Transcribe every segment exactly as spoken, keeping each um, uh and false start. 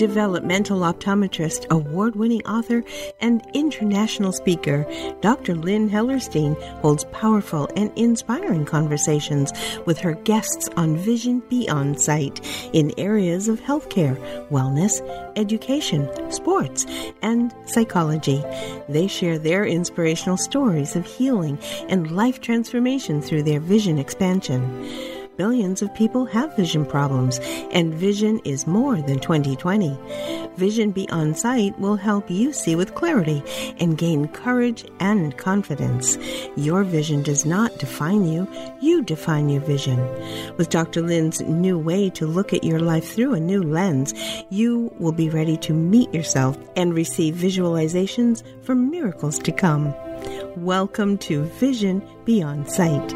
developmental optometrist, award-winning author, and international speaker, Doctor Lynn Hellerstein holds powerful and inspiring conversations with her guests on Vision Beyond Sight in areas of healthcare, wellness, education, sports, and psychology. They share their inspirational stories of healing and life transformation through their vision expansion. Billions of people have vision problems, and vision is more than twenty twenty. Vision Beyond Sight will help you see with clarity and gain courage and confidence. Your vision does not define you. You define your vision. With Doctor Lynn's new way to look at your life through a new lens, you will be ready to meet yourself and receive visualizations for miracles to come. Welcome to Vision Beyond Sight.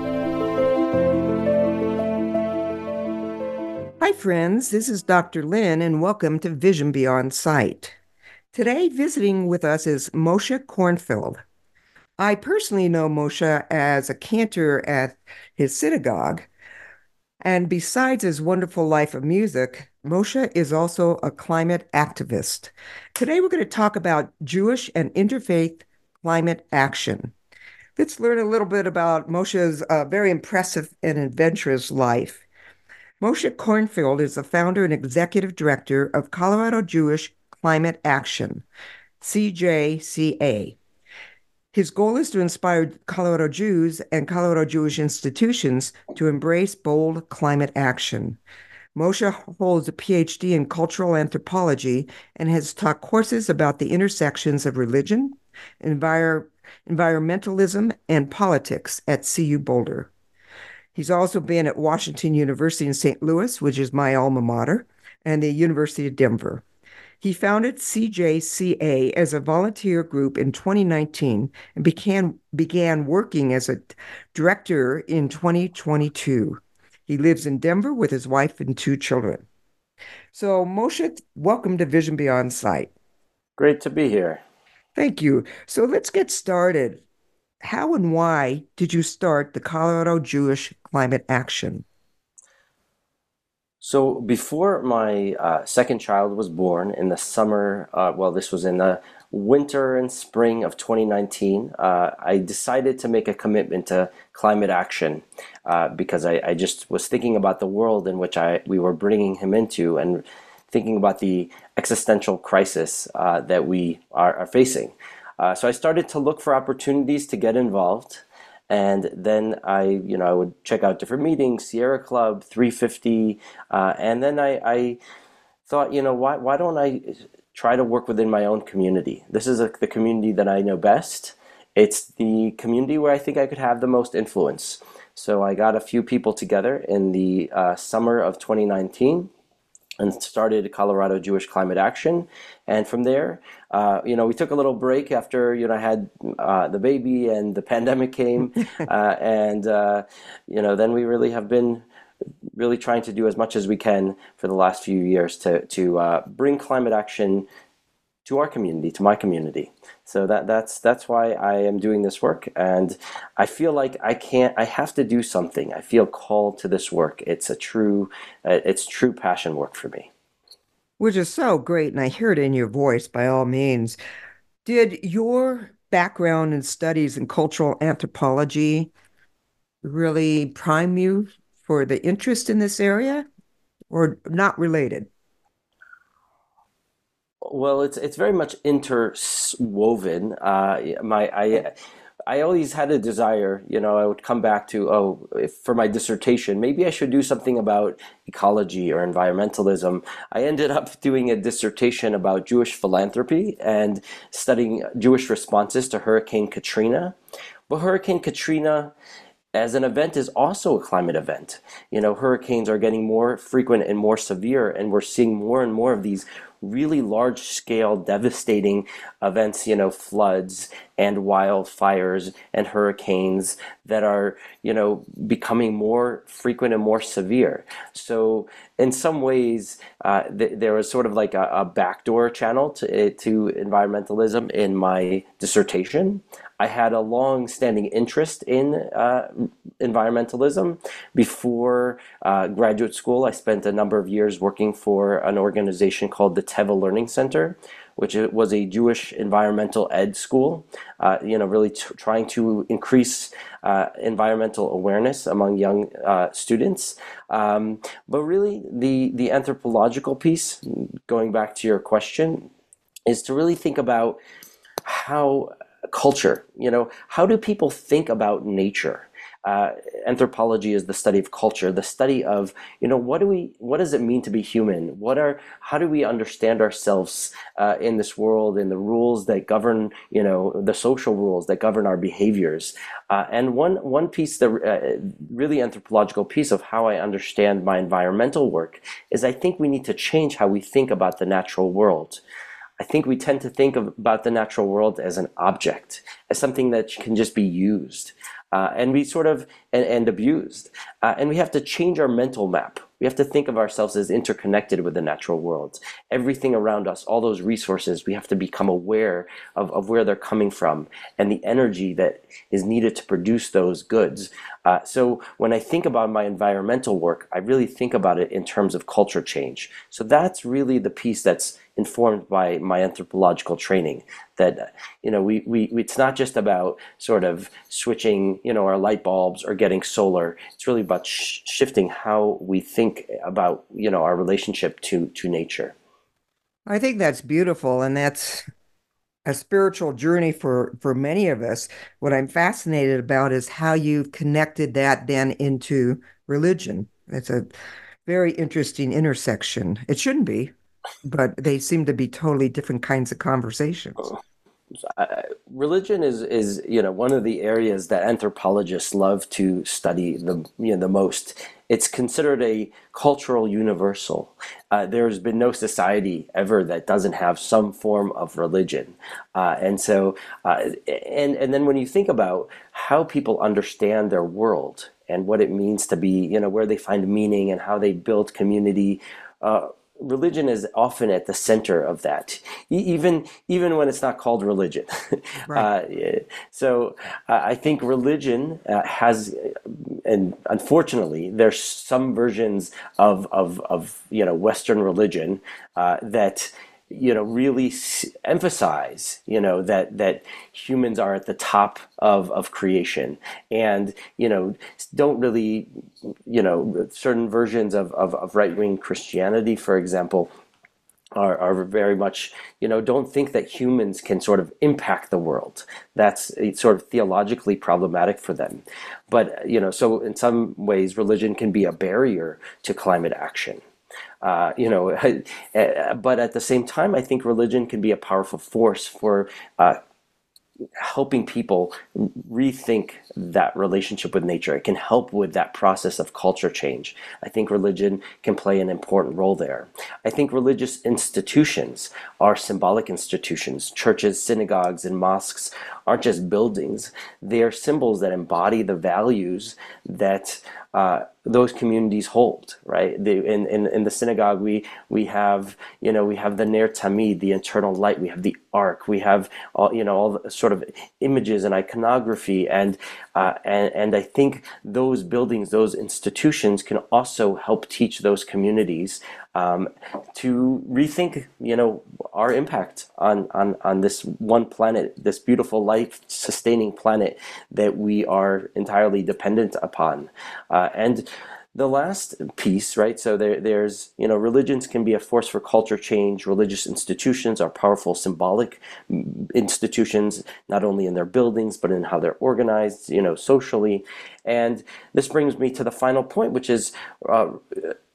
Hi friends, this is Doctor Lynn and welcome to Vision Beyond Sight. Today visiting with us is Moshe Kornfeld. I personally know Moshe as a cantor at his synagogue, and besides his wonderful life of music, Moshe is also a climate activist. Today we're going to talk about Jewish and interfaith climate action. Let's learn a little bit about Moshe's uh, very impressive and adventurous life. Moshe Kornfeld is the founder and executive director of Colorado Jewish Climate Action, C J C A. His goal is to inspire Colorado Jews and Colorado Jewish institutions to embrace bold climate action. Moshe holds a P H D in cultural anthropology and has taught courses about the intersections of religion, envir- environmentalism, and politics at C U Boulder. He's also been at Washington University in Saint Louis, which is my alma mater, and the University of Denver. He founded C J C A as a volunteer group in twenty nineteen and began, began working as a director in twenty twenty-two. He lives in Denver with his wife and two children. So, Moshe, welcome to Vision Beyond Sight. Great to be here. Thank you. So let's get started. How and why did you start the Colorado Jewish Climate Action? So before my uh, second child was born in the summer, uh, well, this was in the winter and spring of twenty nineteen, uh, I decided to make a commitment to climate action uh, because I, I just was thinking about the world in which I we were bringing him into and thinking about the existential crisis uh, that we are, are facing. Uh, so I started to look for opportunities to get involved, and then I, you know, I would check out different meetings, Sierra Club, three fifty, uh, and then I, I thought, you know, why why don't I try to work within my own community? This is a, the community that I know best. It's the community where I think I could have the most influence. So I got a few people together in the uh, summer of twenty nineteen. And started Colorado Jewish Climate Action, and from there, uh, you know, we took a little break after you know I had uh, the baby and the pandemic came, uh, and uh, you know, then we really have been really trying to do as much as we can for the last few years to to uh, bring climate action to our community, to my community. So that that's that's why I am doing this work, and I feel like I can't. I have to do something. I feel called to this work. It's a true, uh, it's true passion work for me. Which is so great, and I hear it in your voice. By all means, did your background in studies in cultural anthropology really prime you for the interest in this area, or not related? Well, it's it's very much interwoven. Uh, my I I always had a desire. You know, I would come back to oh, if, for my dissertation, maybe I should do something about ecology or environmentalism. I ended up doing a dissertation about Jewish philanthropy and studying Jewish responses to Hurricane Katrina. But Hurricane Katrina, as an event, is also a climate event. You know, hurricanes are getting more frequent and more severe, and we're seeing more and more of these really large-scale, devastating events, you know, floods and wildfires and hurricanes that are, you know, becoming more frequent and more severe. So in some ways, uh, th- there was sort of like a, a backdoor channel to, to environmentalism in my dissertation. I had a long-standing interest in uh, environmentalism. Before uh, graduate school, I spent a number of years working for an organization called the Teva Learning Center, which was a Jewish environmental ed school, uh, you know, really t- trying to increase uh, environmental awareness among young uh, students. Um, but really, the, the anthropological piece, going back to your question, is to really think about how culture, you know, how do people think about nature? Uh, anthropology is the study of culture, the study of, you know, what do we, what does it mean to be human? What are, how do we understand ourselves uh, in this world, and the rules that govern, you know, the social rules that govern our behaviors? Uh, and one one piece, the uh, really anthropological piece of how I understand my environmental work is I think we need to change how we think about the natural world. I think we tend to think of, about the natural world as an object, as something that can just be used. Uh, and we sort of, and, and abused. Uh, and we have to change our mental map. We have to think of ourselves as interconnected with the natural world. Everything around us, all those resources, we have to become aware of, of where they're coming from and the energy that is needed to produce those goods. Uh, so when I think about my environmental work, I really think about it in terms of culture change. So that's really the piece that's informed by my anthropological training. That, you know, we, we it's not just about sort of switching, you know, our light bulbs or getting solar. It's really about sh- shifting how we think about, you know, our relationship to to nature. I think that's beautiful, and that's a spiritual journey for for many of us. What I'm fascinated about is how you've connected that then into religion. It's a very interesting intersection. It shouldn't be, but they seem to be totally different kinds of conversations. uh, Religion is is you know one of the areas that anthropologists love to study the you know the most. It's considered a cultural universal. Uh, there's been no society ever that doesn't have some form of religion, uh, and so uh, and and then when you think about how people understand their world and what it means to be, you know, where they find meaning and how they build community. Uh, religion is often at the center of that, e- even even when it's not called religion. Right. uh, yeah. So uh, I think religion uh, has, and unfortunately, there's some versions of of, of you know Western religion uh, that you know really s- emphasize you know that that humans are at the top of of creation, and you know don't really you know certain versions of of, of right-wing Christianity, for example, are, are very much, you know, don't think that humans can sort of impact the world. That's uh, sort of theologically problematic for them. But, you know, so in some ways, religion can be a barrier to climate action. Uh, you know, but at the same time, I think religion can be a powerful force for uh, helping people rethink that relationship with nature. It can help with that process of culture change. I think religion can play an important role there. I think religious institutions are symbolic institutions. Churches, synagogues, and mosques aren't just buildings. They are symbols that embody the values that uh, those communities hold, right? They, in, in in the synagogue, we we have you know we have the Ner Tamid, the eternal light. We have the Ark. We have all you know all the sort of images and iconography, and uh, and and I think those buildings, those institutions, can also help teach those communities um, to rethink you know our impact on on on this one planet, this beautiful life-sustaining planet that we are entirely dependent upon. Uh, and the last piece, right? So there, there's, you know, religions can be a force for culture change. Religious institutions are powerful symbolic institutions, not only in their buildings, but in how they're organized, you know, socially. And this brings me to the final point, which is uh,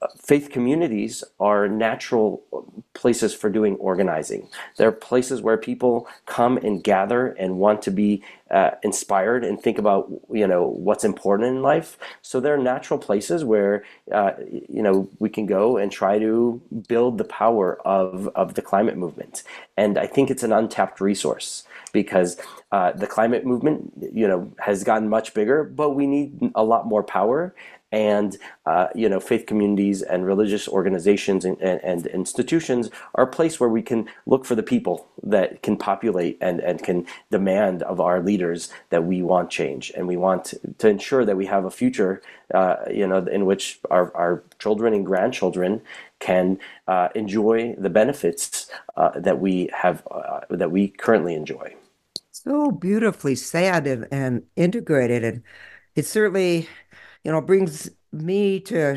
faith communities are natural places for doing organizing. They're places where people come and gather and want to be uh, inspired and think about, you know, what's important in life. So they're natural places where, uh, you know, we can go and try to build the power of, of the climate movement. And I think it's an untapped resource because uh, the climate movement, you know, has gotten much bigger, but we need a lot more power. And uh, you know, faith communities and religious organizations and, and, and institutions are a place where we can look for the people that can populate and, and can demand of our leaders that we want change and we want to ensure that we have a future, uh, you know, in which our, our children and grandchildren can uh, enjoy the benefits uh, that we have uh, that we currently enjoy. So beautifully said and, and integrated. And it certainly, you know, brings me to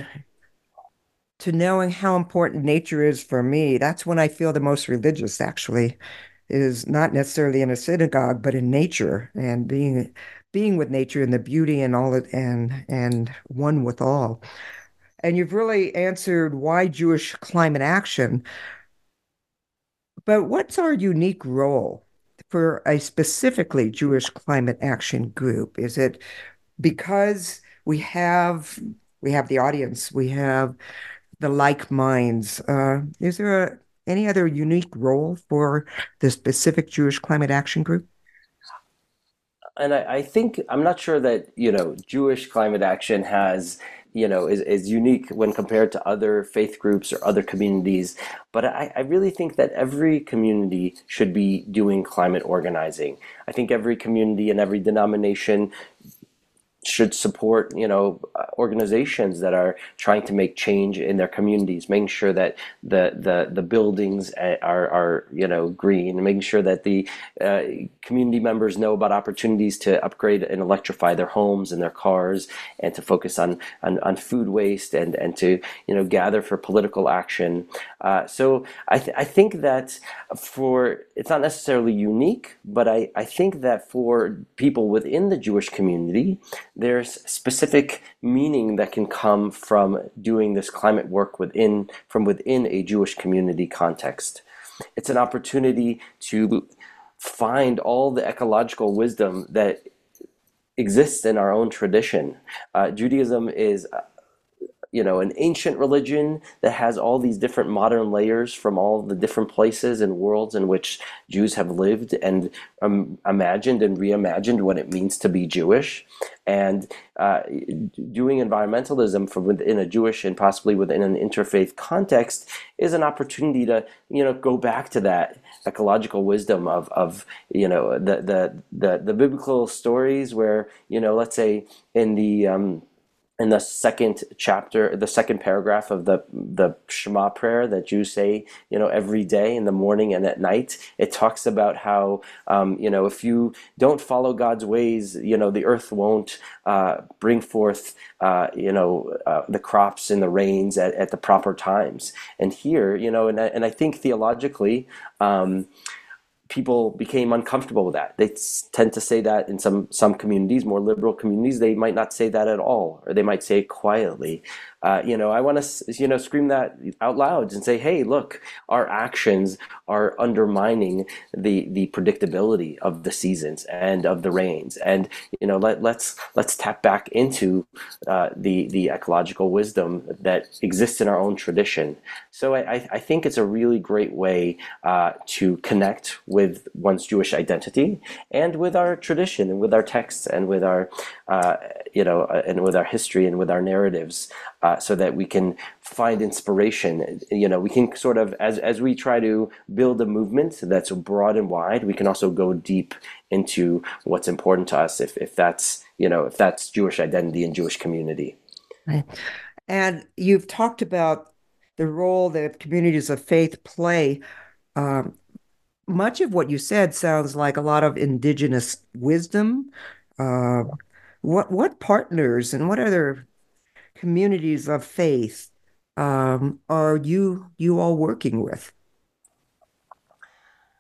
to knowing how important nature is for me. That's when I feel the most religious, actually, is not necessarily in a synagogue, but in nature and being being with nature and the beauty and all it and and one with all. And you've really answered why Jewish climate action, but what's our unique role for a specifically Jewish climate action group? Is it because we have we have the audience, we have the like minds. Uh, is there a, any other unique role for the specific Jewish climate action group? And I, I think I'm not sure that, you know, Jewish climate action has, you know, is, is unique when compared to other faith groups or other communities. But I, I really think that every community should be doing climate organizing. I think every community and every denomination should support, you know, uh, organizations that are trying to make change in their communities, making sure that the the the buildings are are you know green, and making sure that the uh, community members know about opportunities to upgrade and electrify their homes and their cars, and to focus on on, on food waste and and to you know gather for political action. Uh, so I th- I think that for it's not necessarily unique, but I I think that for people within the Jewish community, there's specific meaning that can come from doing this climate work within from within a Jewish community context. It's an opportunity to find all the ecological wisdom that exists in our own tradition. Uh, Judaism is you know, an ancient religion that has all these different modern layers from all the different places and worlds in which Jews have lived and um, imagined and reimagined what it means to be Jewish. And uh, doing environmentalism from within a Jewish and possibly within an interfaith context is an opportunity to, you know, go back to that ecological wisdom of, of you know, the, the, the, the biblical stories where, you know, let's say in the, um, in the second chapter, the second paragraph of the the Shema prayer that Jews say, you know, every day in the morning and at night, it talks about how, um, you know, if you don't follow God's ways, you know, the earth won't uh, bring forth, uh, you know, uh, the crops and the rains at, at the proper times. And here, you know, and I, and I think theologically, um, people became uncomfortable with that. They tend to say that in some some communities, more liberal communities, they might not say that at all, or they might say it quietly. Uh, you know, I want to, you know, scream that out loud and say, hey, look, our actions are undermining the the predictability of the seasons and of the rains. And, you know, let, let's let's tap back into uh, the, the ecological wisdom that exists in our own tradition. So I, I think it's a really great way uh, to connect with one's Jewish identity and with our tradition and with our texts and with our, uh, you know, and with our history and with our narratives. Uh, so that we can find inspiration. You know, we can sort of, as as we try to build a movement that's broad and wide, we can also go deep into what's important to us, if if that's, you know, if that's Jewish identity and Jewish community. Right. And you've talked about the role that communities of faith play. Um, much of what you said sounds like a lot of indigenous wisdom. Uh, what what partners and what other communities of faith um, are you you all working with?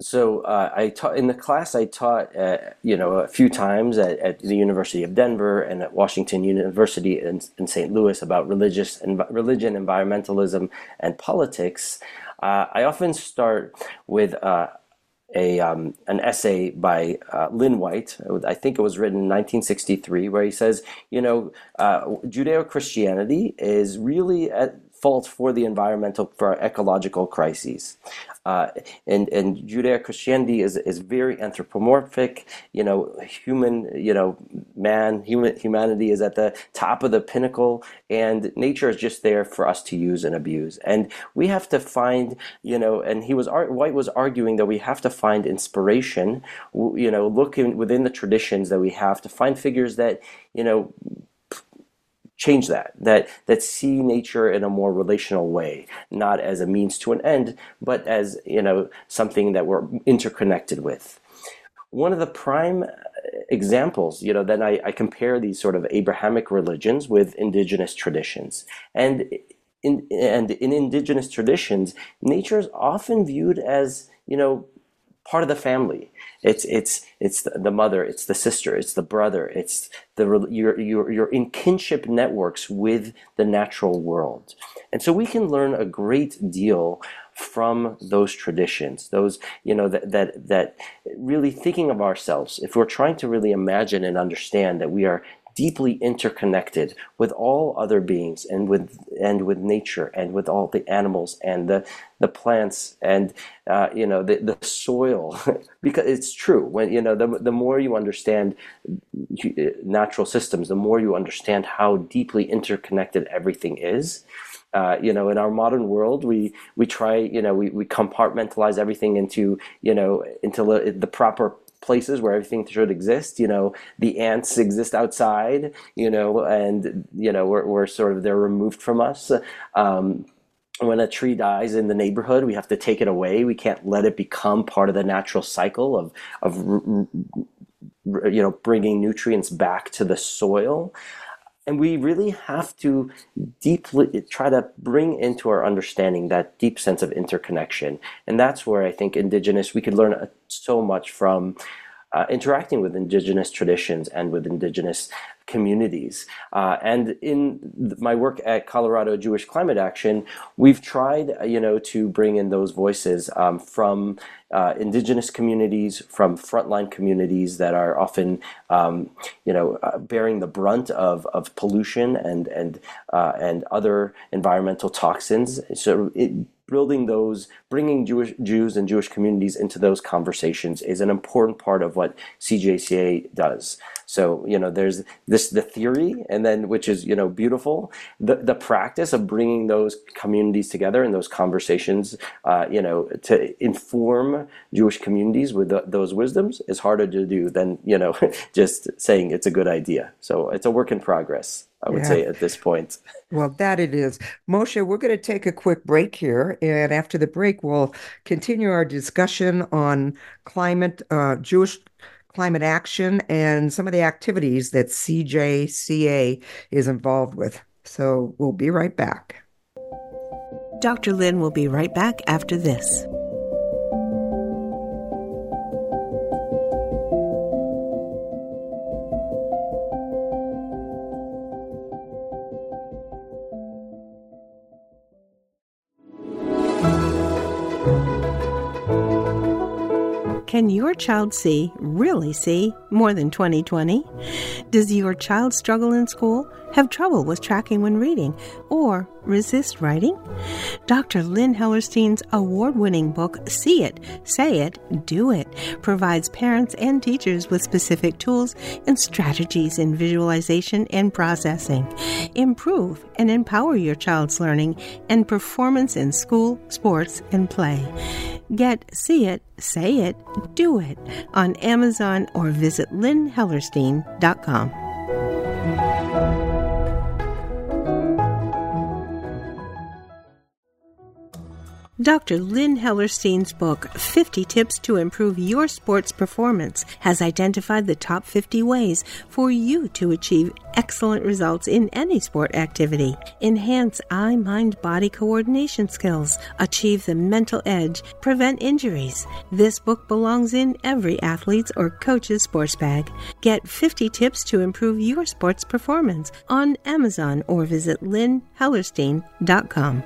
So uh, I taught in the class. I taught, uh, you know, a few times at, at the University of Denver and at Washington University in, in Saint Louis about religious and religion, environmentalism, and politics. Uh, I often start with uh, a um, an essay by uh, Lynn White. I think it was written in nineteen sixty-three, where he says, you know, uh, Judeo-Christianity is really at fault for the environmental, for our ecological crises. Uh, and and Judeo-Christianity is is very anthropomorphic. You know, human, you know, man, human humanity is at the top of the pinnacle, and nature is just there for us to use and abuse. And we have to find, you know, and he was White was arguing that we have to find inspiration, you know, looking within the traditions that we have to find figures that, you know, change that, that that see nature in a more relational way, not as a means to an end, but as, you know, something that we're interconnected with. One of the prime examples, you know, then I, I compare these sort of Abrahamic religions with indigenous traditions. And in, and in indigenous traditions, nature is often viewed as, you know, part of the family. It's it's it's the mother, it's the sister, it's the brother, it's the you're you're you're in kinship networks with the natural world, and so we can learn a great deal from those traditions. Those, you know, that that that really thinking of ourselves, if we're trying to really imagine and understand that we are deeply interconnected with all other beings and with and with nature and with all the animals and the the plants and uh, you know the the soil, because it's true. When you know the the more you understand natural systems, the more you understand how deeply interconnected everything is. Uh, you know, in our modern world, we we try, you know, we, we compartmentalize everything into, you know, into the, the proper places where everything should exist. You know, the ants exist outside, you know, and, you know, we're, we're sort of, they're removed from us. Um, when a tree dies in the neighborhood, we have to take it away. We can't let it become part of the natural cycle of, of, you know, bringing nutrients back to the soil. And we really have to deeply try to bring into our understanding that deep sense of interconnection. And that's where I think indigenous, we could learn so much from uh, interacting with indigenous traditions and with indigenous communities. Uh, and in my work at Colorado Jewish Climate Action, we've tried, you know, to bring in those voices um, from uh, indigenous communities, from frontline communities that are often, um, you know, uh, bearing the brunt of, of pollution and and uh, and other environmental toxins. So it, building those, bringing Jewish Jews and Jewish communities into those conversations is an important part of what C J C A does. So, you know, there's this, the theory, and then, which is, you know, beautiful, the, the practice of bringing those communities together and those conversations, uh, you know, to inform Jewish communities with the, those wisdoms is harder to do than, you know, just saying it's a good idea. So it's a work in progress, I would yeah. say at this point. Well, that it is. Moshe, we're going to take a quick break here. And after the break, we'll continue our discussion on climate, uh, Jewish climate action and some of the activities that C J C A is involved with. So we'll be right back. Doctor Lynn will be right back after this. Can your child see, really see, more than twenty twenty? Does your child struggle in school, have trouble with tracking when reading, or resist writing? Doctor Lynn Hellerstein's award-winning book, See It, Say It, Do It, provides parents and teachers with specific tools and strategies in visualization and processing. Improve and empower your child's learning and performance in school, sports, and play. Get See It, Say It, Do It on Amazon or visit lynn hellerstein dot com. Doctor Lynn Hellerstein's book, fifty Tips to Improve Your Sports Performance, has identified the top fifty ways for you to achieve excellent results in any sport activity. Enhance eye-mind-body coordination skills, achieve the mental edge, prevent injuries. This book belongs in every athlete's or coach's sports bag. Get fifty Tips to Improve Your Sports Performance on Amazon or visit lynn hellerstein dot com.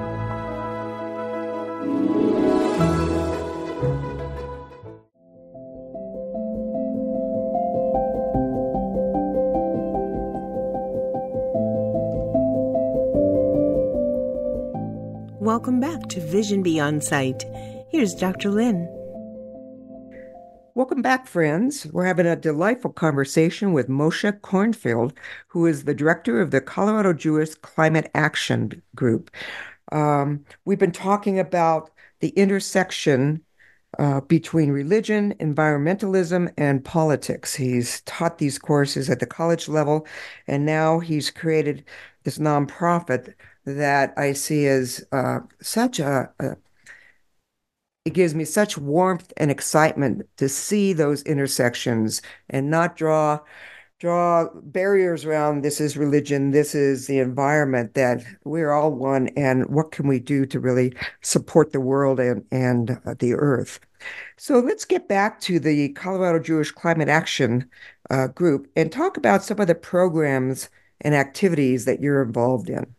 Welcome back to Vision Beyond Sight. Here's Doctor Lynn. Welcome back, friends. We're having a delightful conversation with Moshe Kornfeld, who is the director of the Colorado Jewish Climate Action Group. Um, we've been talking about the intersection uh, between religion, environmentalism, and politics. He's taught these courses at the college level, and now he's created this nonprofit that I see as uh, such a, a, it gives me such warmth and excitement to see those intersections and not draw draw barriers around this is religion, this is the environment, that we're all one, and what can we do to really support the world and, and uh, the earth. So let's get back to the Colorado Jewish Climate Action uh, Group and talk about some of the programs and activities that you're involved in.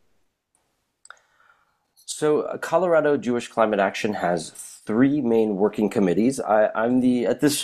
So uh, Colorado Jewish Climate Action has three main working committees. I, I'm the at this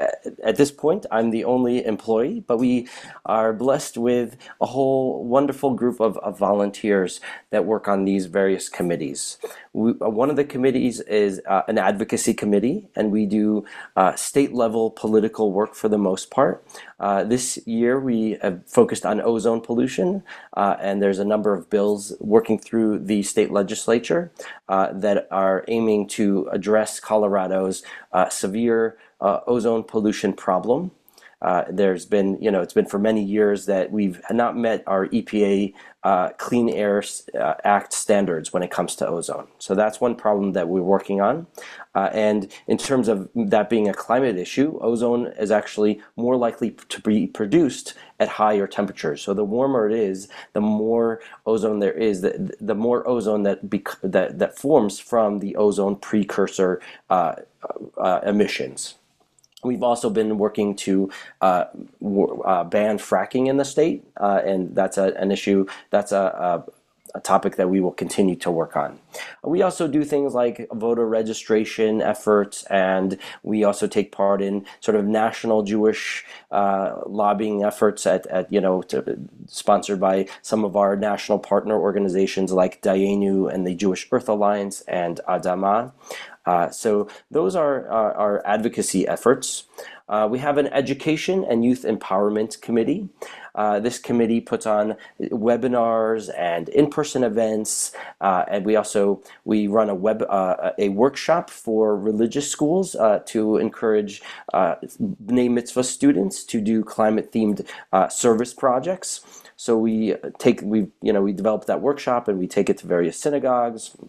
at this point I'm the only employee, but we are blessed with a whole wonderful group of, of volunteers that work on these various committees. We, uh, one of the committees is uh, an advocacy committee, and we do uh, state level political work for the most part. Uh, this year we have focused on ozone pollution, uh, and there's a number of bills working through the state legislature uh, that are aiming to address Colorado's uh, severe uh, ozone pollution problem. Uh, there's been, you know, it's been for many years that we've not met our E P A uh, Clean Air uh, Act standards when it comes to ozone. So that's one problem that we're working on. Uh, and in terms of that being a climate issue, ozone is actually more likely to be produced at higher temperatures. So the warmer it is, the more ozone there is, the, the more ozone that, bec- that that forms from the ozone precursor uh, uh, emissions. We've also been working to uh, w- uh, ban fracking in the state, uh, and that's a, an issue, that's a, a, a topic that we will continue to work on. We also do things like voter registration efforts, and we also take part in sort of national Jewish uh, lobbying efforts at, at you know, to, sponsored by some of our national partner organizations like Dayenu and the Jewish Earth Alliance and Adama. Uh, so those are our, our advocacy efforts. Uh, we have an education and youth empowerment committee. Uh, this committee puts on webinars and in-person events, uh, and we also we run a web uh, a workshop for religious schools uh, to encourage uh, Bnei Mitzvah students to do climate-themed uh, service projects. So we take we you know we develop that workshop and we take it to various synagogues.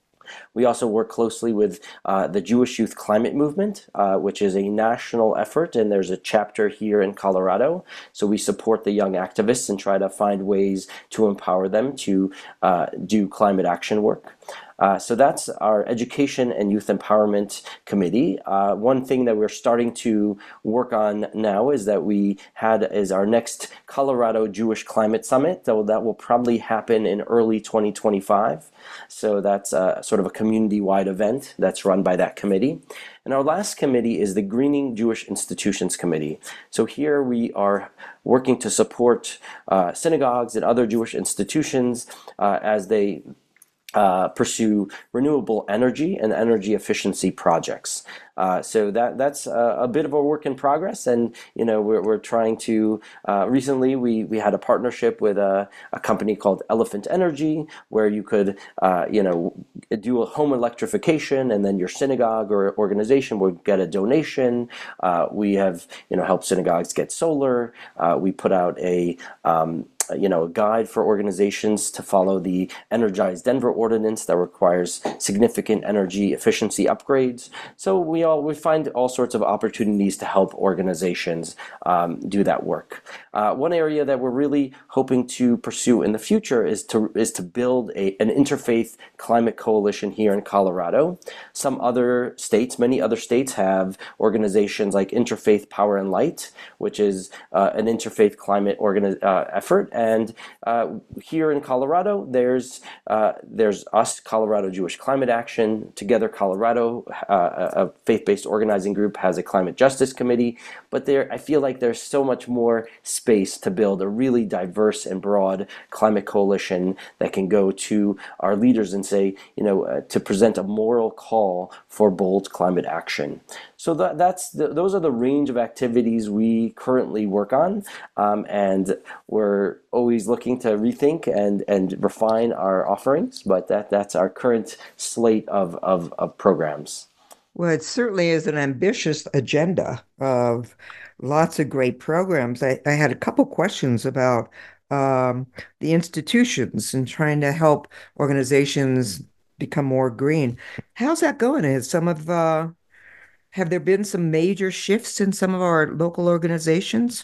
We also work closely with uh, the Jewish Youth Climate Movement, uh, which is a national effort, and there's a chapter here in Colorado. So we support the young activists and try to find ways to empower them to uh, do climate action work. Uh, so that's our Education and Youth Empowerment Committee. Uh, one thing that we're starting to work on now is that we had is our next Colorado Jewish Climate Summit. So that will probably happen in early twenty twenty-five. So that's uh, sort of a community-wide event that's run by that committee. And our last committee is the Greening Jewish Institutions Committee. So here we are working to support uh, synagogues and other Jewish institutions uh, as they Uh, pursue renewable energy and energy efficiency projects. Uh, so that that's a, a bit of a work in progress, and you know we're we're trying to. Uh, recently, we we had a partnership with a, a company called Elephant Energy, where you could uh, you know do a home electrification, and then your synagogue or organization would get a donation. Uh, we have you know helped synagogues get solar. Uh, we put out a um, you know, a guide for organizations to follow the Energize Denver ordinance that requires significant energy efficiency upgrades. So we all we find all sorts of opportunities to help organizations um, do that work. Uh, one area that we're really hoping to pursue in the future is to is to build a, an interfaith climate coalition here in Colorado. Some other states, many other states have organizations like Interfaith Power and Light, which is uh, an interfaith climate organi- uh, effort. And uh, here in Colorado, there's uh, there's us, Colorado Jewish Climate Action. Together Colorado, uh, a faith-based organizing group, has a climate justice committee. But there, I feel like there's so much more space to build a really diverse and broad climate coalition that can go to our leaders and say, you know, uh, to present a moral call for bold climate action. So that, that's the, those are the range of activities we currently work on, um, and we're always looking to rethink and, and refine our offerings. But that that's our current slate of of, of programs. Well, it certainly is an ambitious agenda of lots of great programs. I, I had a couple questions about um, the institutions and trying to help organizations become more green. How's that going? Has some of uh, have there been some major shifts in some of our local organizations?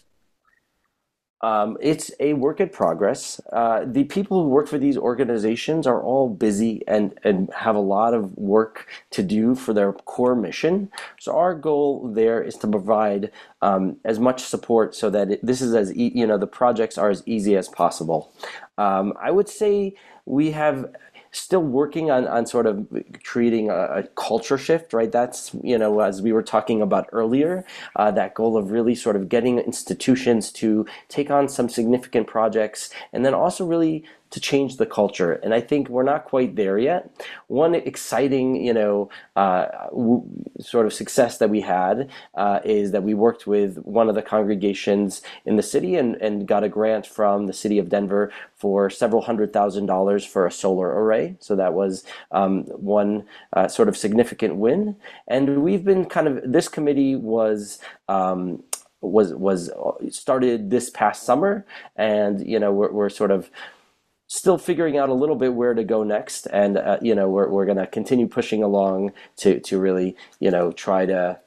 Um, it's a work in progress. Uh, the people who work for these organizations are all busy and, and have a lot of work to do for their core mission. So our goal there is to provide um, as much support so that it, this is as e- you know the projects are as easy as possible. Um, I would say we have still working on, on sort of creating a, a culture shift, right? That's, you know, as we were talking about earlier, uh, that goal of really sort of getting institutions to take on some significant projects and then also really to change the culture. And I think we're not quite there yet. One exciting, you know, uh, w- sort of success that we had uh, is that we worked with one of the congregations in the city and, and got a grant from the city of Denver for several hundred thousand dollars for a solar array. So that was um, one uh, sort of significant win. And we've been kind of, this committee was um, was was started this past summer, and you know we're, we're sort of still figuring out a little bit where to go next, and uh, you know we're we're going to continue pushing along to to really you know try to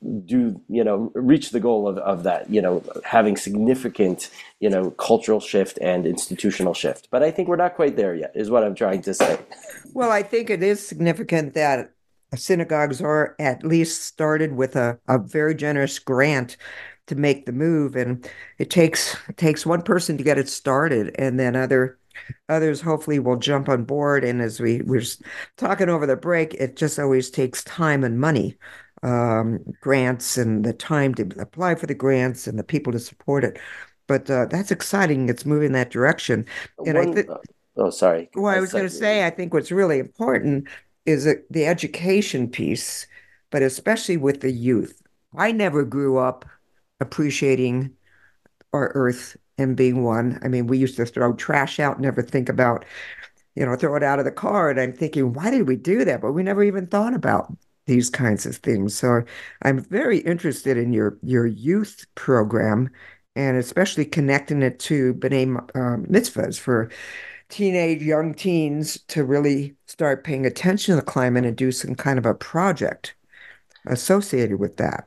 do you know reach the goal of, of that you know having significant you know cultural shift and institutional shift. But I think we're not quite there yet, is what I'm trying to say. Well, I think it is significant that synagogues are at least started with a, a very generous grant to make the move, and it takes it takes one person to get it started, and then other others hopefully will jump on board. And as we were talking over the break, it just always takes time and money, um, grants and the time to apply for the grants and the people to support it. But uh, that's exciting. It's moving that direction. And I One, think, uh, oh, sorry. well, I I was going said, to say, I think what's really important is that the education piece, but especially with the youth. I never grew up appreciating our earth and being one. I mean, we used to throw trash out, never think about, you know, throw it out of the car. And I'm thinking, why did we do that? But we never even thought about these kinds of things. So I'm very interested in your your youth program, and especially connecting it to B'nai um, mitzvahs for teenage young teens to really start paying attention to the climate and do some kind of a project associated with that.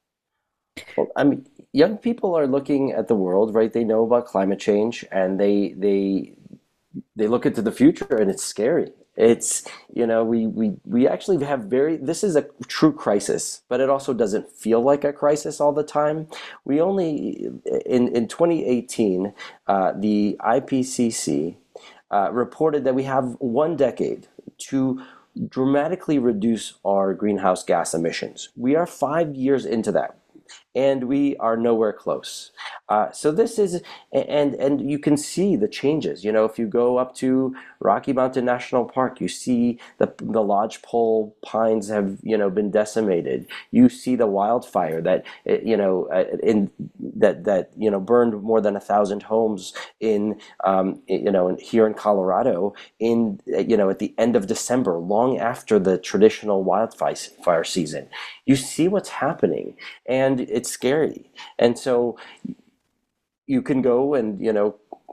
well, I mean, young people are looking at the world, right? They know about climate change, and they they they look into the future, and it's scary. It's you know we we we actually have very this is a true crisis, but it also doesn't feel like a crisis all the time. We only in in twenty eighteen, uh, the I P C C uh, reported that we have one decade to dramatically reduce our greenhouse gas emissions. We are five years into that, and we are nowhere close. Uh, so this is, and and you can see the changes. You know, if you go up to Rocky Mountain National Park, you see the the lodgepole pines have you know been decimated. You see the wildfire that you know in that that you know burned more than a thousand homes in um, you know in, here in Colorado in you know at the end of December, long after the traditional wildfire fire season. You see what's happening, and it's scary. And so you can go and you know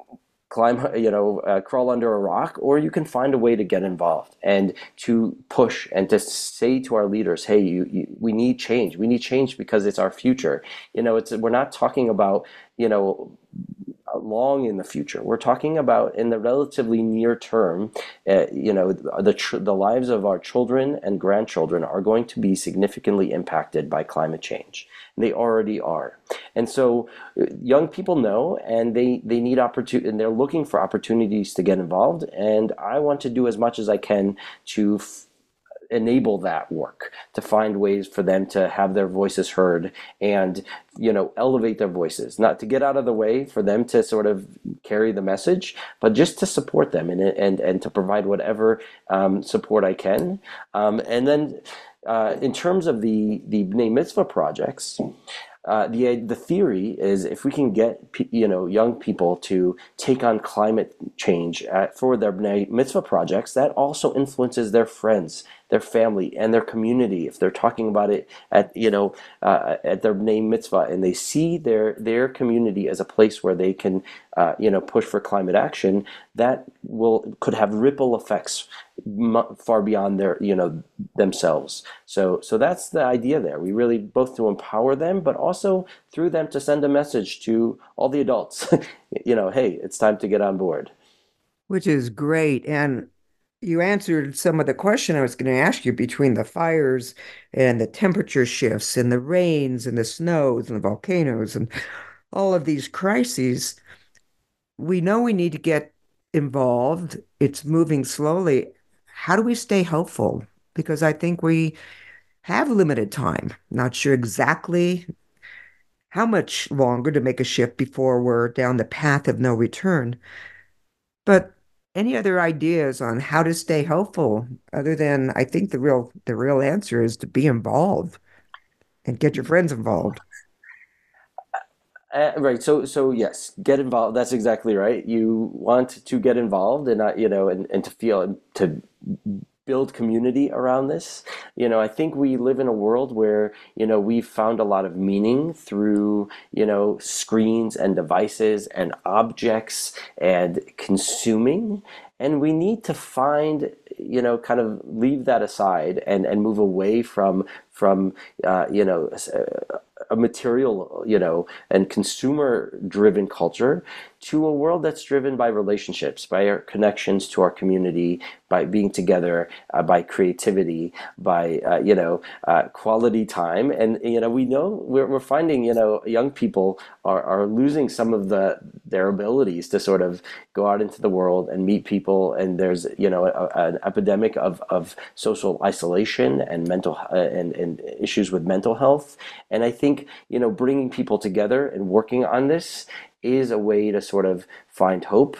climb, you know, uh, crawl under a rock, or you can find a way to get involved and to push and to say to our leaders, hey, you, you, we need change. We need change because it's our future. You know, it's we're not talking about, you know, long in the future. We're talking about in the relatively near term. Uh, you know, the tr- the lives of our children and grandchildren are going to be significantly impacted by climate change. They already are, and so uh, young people know, and they they need opportunity, and they're looking for opportunities to get involved. And I want to do as much as I can to f- enable that work, to find ways for them to have their voices heard and, you know, elevate their voices, not to get out of the way for them to sort of carry the message, but just to support them and and and to provide whatever um, support I can. Um, and then uh, in terms of the the B'nai Mitzvah projects, uh, the the theory is if we can get pe- you know young people to take on climate change at, for their B'nai Mitzvah projects, that also influences their friends, their family, and their community. If they're talking about it at you know uh, at their B'nai Mitzvah, and they see their their community as a place where they can uh, you know push for climate action, that will could have ripple effects mu- far beyond their you know themselves. So so that's the idea there. We really both to empower them, but also through them to send a message to all the adults. you know, hey, it's time to get on board. Which is great. And you answered some of the question I was going to ask you between the fires and the temperature shifts and the rains and the snows and the volcanoes and all of these crises. We know we need to get involved. It's moving slowly. How do we stay hopeful? Because I think we have limited time. Not sure exactly how much longer to make a shift before we're down the path of no return. But any other ideas on how to stay hopeful other than I think the real the real answer is to be involved and get your friends involved. Uh, right. So, so yes, get involved. That's exactly right. You want to get involved and not, you know, and, and to feel and to build community around this. You know, I think we live in a world where, you know, we've found a lot of meaning through, you know, screens and devices and objects and consuming. And we need to find, you know, kind of leave that aside and, and move away from from uh, you know a material, you know, and consumer-driven culture to a world that's driven by relationships, by our connections to our community, by being together, uh, by creativity, by uh, you know uh, quality time. And you know we know we're, we're finding you know young people are, are losing some of the their abilities to sort of go out into the world and meet people. And there's you know a, an epidemic of, of social isolation and mental uh, and, and issues with mental health. And I think you know bringing people together and working on this is a way to sort of find hope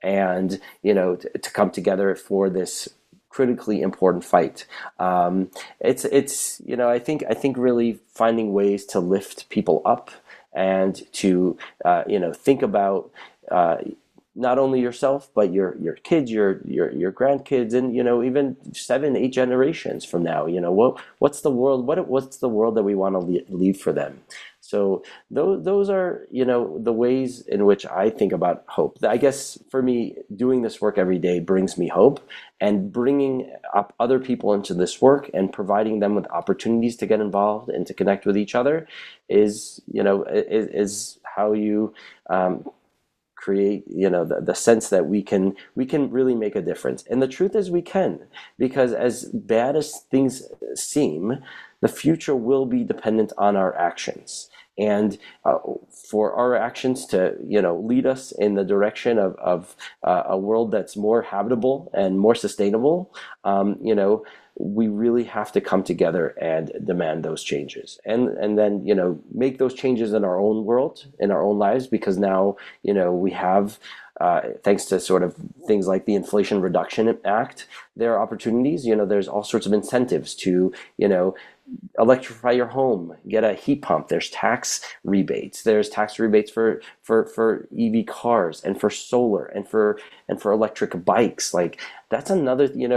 and you know to, to come together for this critically important fight. Um, it's it's you know I think I think really finding ways to lift people up and to uh, you know think about uh, not only yourself but your your kids, your your your grandkids, and you know even seven eight generations from now. You know what what's the world what what's the world that we want to leave for them. So those those are you know the ways in which I think about hope. I guess for me, doing this work every day brings me hope, and bringing up other people into this work and providing them with opportunities to get involved and to connect with each other is you know is, is how you um, create you know the, the sense that we can we can really make a difference. And the truth is we can, because as bad as things seem, the future will be dependent on our actions. And uh, for our actions to you know lead us in the direction of, of uh, a world that's more habitable and more sustainable, um, you know we really have to come together and demand those changes, and and then you know make those changes in our own world, in our own lives, because now you know we have uh, thanks to sort of things like the Inflation Reduction Act, there are opportunities. You know there's all sorts of incentives to you know electrify your home, get a heat pump. There's tax rebates. There's tax rebates for for for E V cars and for solar and for and for electric bikes. Like that's another, you know,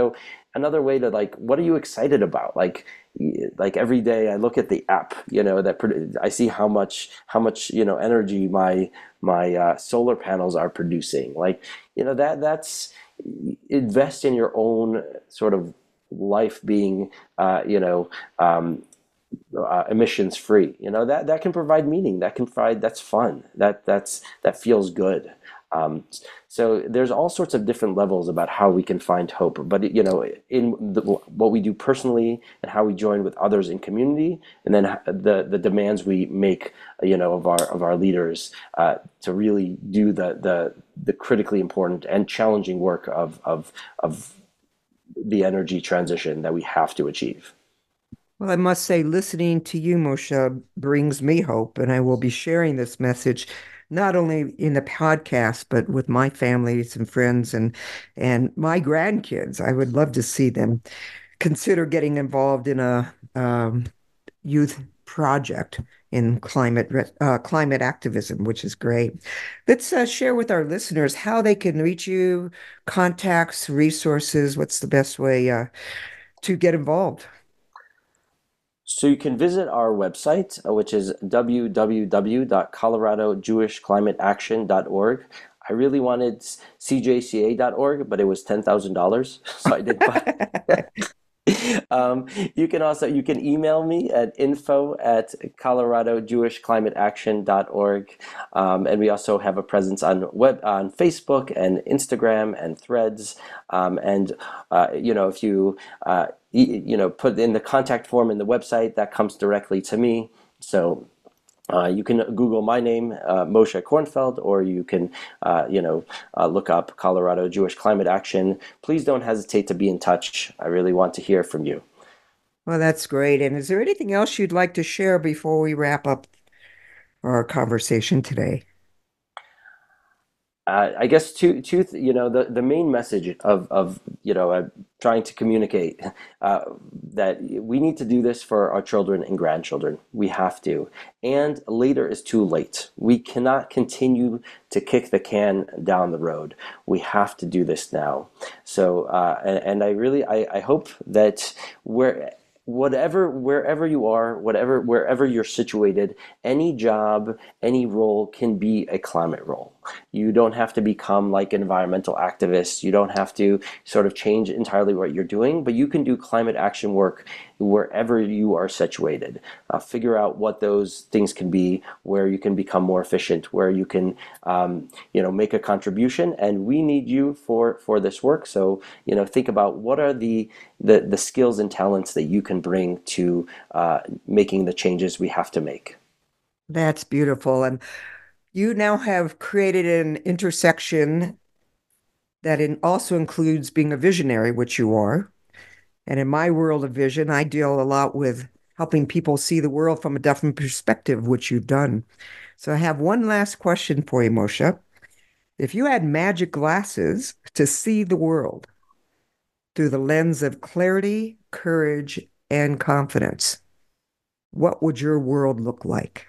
another way to like, what are you excited about? Like, like every day I look at the app, you know, that produ- I see how much, how much, you know, energy my, my uh, solar panels are producing. Like, you know, that that's invest in your own sort of life being, uh, you know, um, uh, emissions free. You know, that that can provide meaning. That can provide, that's fun. That that's that feels good. Um, so there's all sorts of different levels about how we can find hope. But you know, in the, what we do personally and how we join with others in community, and then the the demands we make, you know, of our of our leaders uh, to really do the the the critically important and challenging work of of of the energy transition that we have to achieve. Well, I must say, listening to you, Moshe, brings me hope, and I will be sharing this message not only in the podcast, but with my families and friends and and my grandkids. I would love to see them consider getting involved in a um, youth project in climate uh, climate activism, which is great. Let's uh, share with our listeners how they can reach you, contacts, resources. What's the best way uh, to get involved? So you can visit our website, uh, which is w w w dot colorado jewish climate action dot org. I really wanted c j c a dot org, but it was ten thousand dollars, so I didn't buy it. Um, you can also, you can email me at info at colorado jewish climate action dot org. Um, and we also have a presence on web, on Facebook and Instagram and Threads. Um, and, uh, you know, if you, uh, you know, put in the contact form in the website, that comes directly to me. So uh, you can Google my name, uh, Moshe Kornfeld, or you can, uh, you know, uh, look up Colorado Jewish Climate Action. Please don't hesitate to be in touch. I really want to hear from you. Well, that's great. And is there anything else you'd like to share before we wrap up our conversation today? Uh, I guess two, two, you know, the, the main message of, of, you know, uh, trying to communicate uh, that we need to do this for our children and grandchildren. We have to. And later is too late. We cannot continue to kick the can down the road. We have to do this now. So, uh, and, and I really, I, I hope that we're, whatever, wherever you are, whatever, wherever you're situated, any job, any role can be a climate role. You don't have to become like environmental activists. You don't have to sort of change entirely what you're doing, but you can do climate action work wherever you are situated. Uh, figure out what those things can be, where you can become more efficient, where you can, um, you know, make a contribution. And we need you for for this work. So, you know, think about what are the the, the skills and talents that you can bring to uh, making the changes we have to make. That's beautiful. And you now have created an intersection that in also includes being a visionary, which you are. And in my world of vision, I deal a lot with helping people see the world from a different perspective, which you've done. So I have one last question for you, Moshe. If you had magic glasses to see the world through the lens of clarity, courage, and confidence, what would your world look like?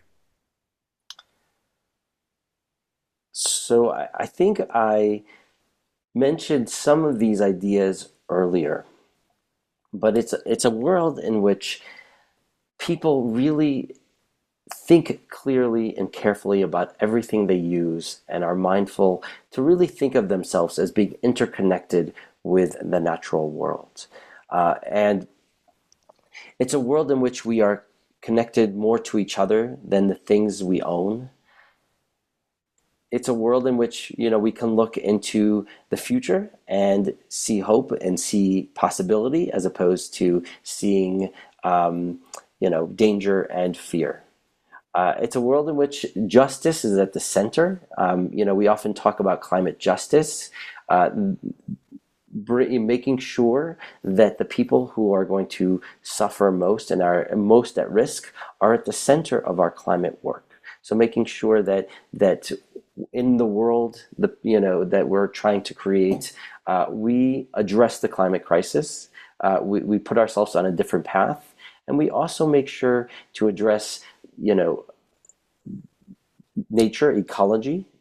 So I, I think I mentioned some of these ideas earlier, but it's it's a world in which people really think clearly and carefully about everything they use and are mindful to really think of themselves as being interconnected with the natural world. Uh, and it's a world in which we are connected more to each other than the things we own. It's a world in which, you know, we can look into the future and see hope and see possibility as opposed to seeing, um, you know, danger and fear. Uh, it's a world in which justice is at the center. Um, you know, we often talk about climate justice, uh, making sure that the people who are going to suffer most and are most at risk are at the center of our climate work. So making sure that that in the world, the you know that we're trying to create, uh, we address the climate crisis. Uh, we we put ourselves on a different path, and we also make sure to address, you know, nature, ecology,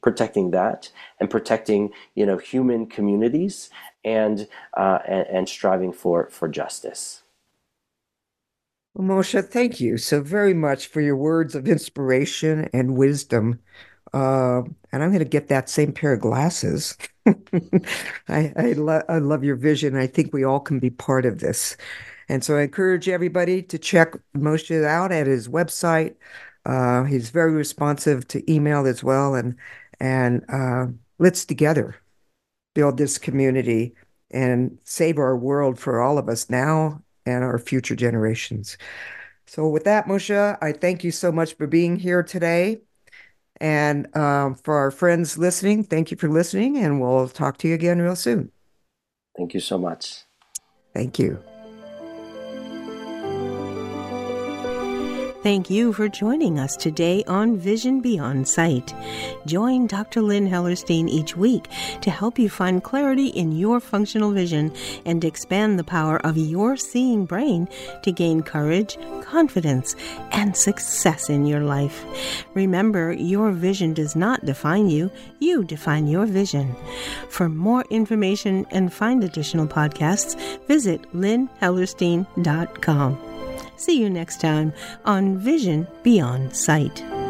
protecting that and protecting, you know, human communities and uh, and, and striving for for justice. Well, Moshe, thank you so very much for your words of inspiration and wisdom. Uh, and I'm going to get that same pair of glasses. I I, lo- I love your vision. I think we all can be part of this. And so I encourage everybody to check Moshe out at his website. Uh, he's very responsive to email as well. And and uh, let's together build this community and save our world for all of us now and our future generations. So with that, Moshe, I thank you so much for being here today. And um, for our friends listening, thank you for listening, and we'll talk to you again real soon. Thank you so much. Thank you. Thank you for joining us today on Vision Beyond Sight. Join Doctor Lynn Hellerstein each week to help you find clarity in your functional vision and expand the power of your seeing brain to gain courage, confidence, and success in your life. Remember, your vision does not define you. You define your vision. For more information and find additional podcasts, visit lynn hellerstein dot com. See you next time on Vision Beyond Sight.